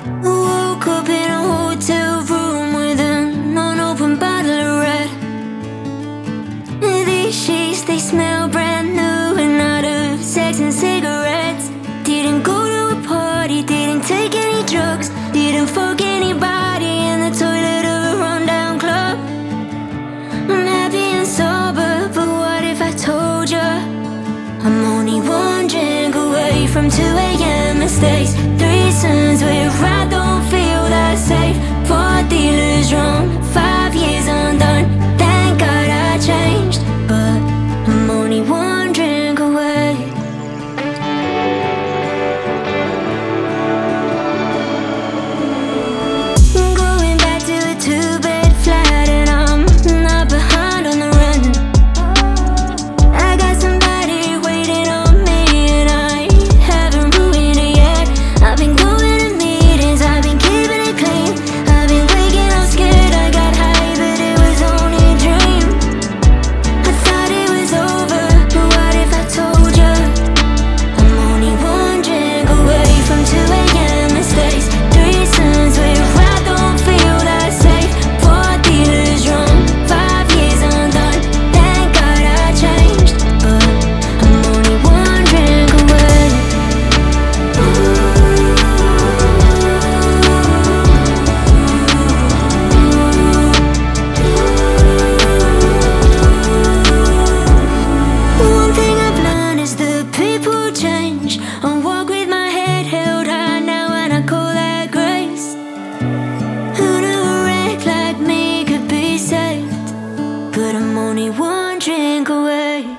Woke up in a hotel room with an unopened bottle of red. These sheets, they smell brand new and out of sex and cigarettes. Didn't go to a party, didn't take any drugs, didn't fuck anybody in the toilet of a rundown club. I'm happy and sober, but what if I told ya I'm only one drink away from 2 a.m. mistakes, threesomes where I don't feel that safe. 4 dealers wrong, 5 years undone. Thank God I changed, but I'm only one drink away. I'm going back to a 2-bed flat and I'm not behind on the rent. I got somebody waiting on me and I haven't ruined it yet. I've been going to meetings, I've been keeping it clean. I've been waking up scared, I got high but it was only a dream. I thought it was over, but what if I told ya I'm only one drink away from 2 a.m. mistakes, threesomes where I don't feel that safe. 4 dealers wrong, 5 years undone. Thank God I changed, but I'm only one drink away. One thing I've learned is that people change. I walk with my head held high now and I call that grace. Who knew a wreck like me could be saved? But I'm only one drink away.